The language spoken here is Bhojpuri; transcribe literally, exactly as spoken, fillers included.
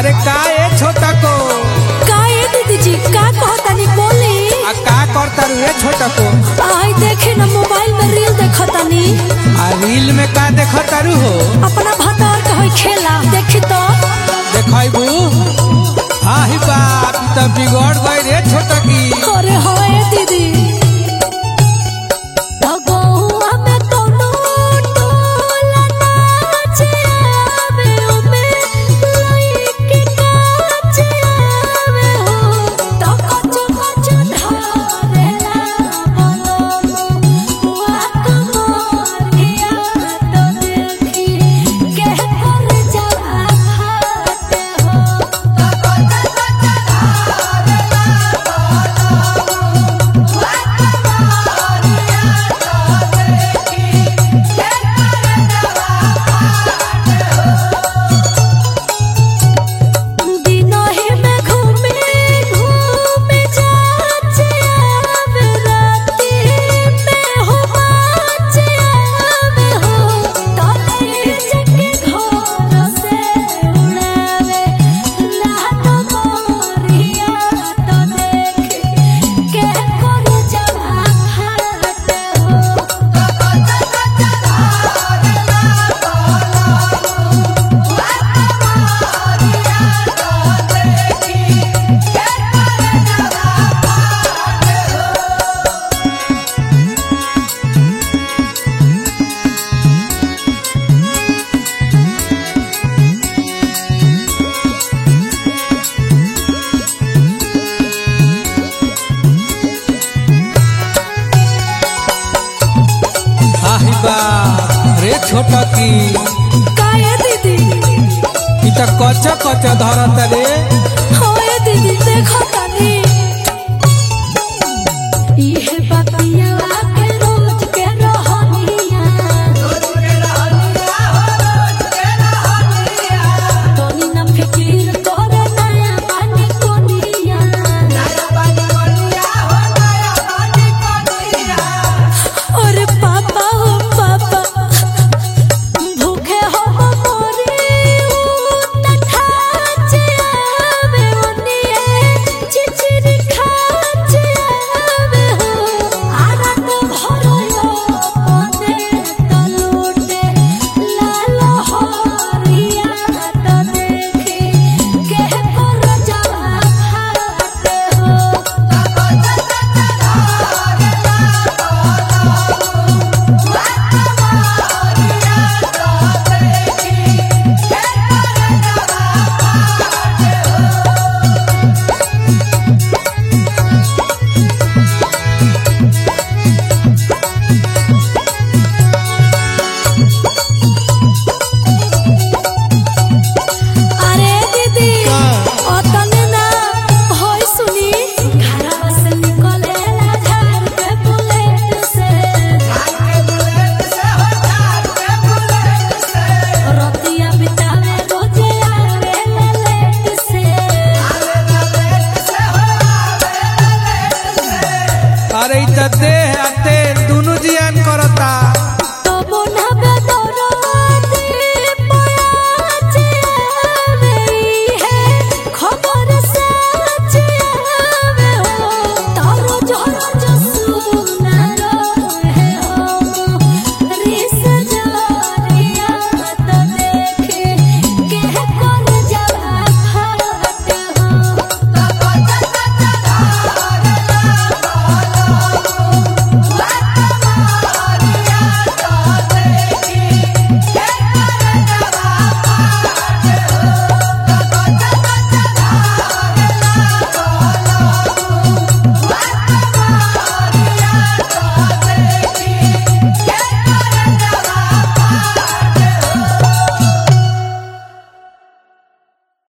अरे का ए छोटा को का ए दीदी जी का कहतानी बोली आ का करता रू ए छोटा को आई देखे ना मोबाइल में रील देखतानी आ रील में का देखता रू हो अपना भतार के होई खेला देखी तो देखाइबू आही बाप त बिगड़ गई रे छोटा की अरे हाय दीदी रे छोटा की का ए दीदी इ त कच्चा कच्चा धरत रे हाय दीदी देखो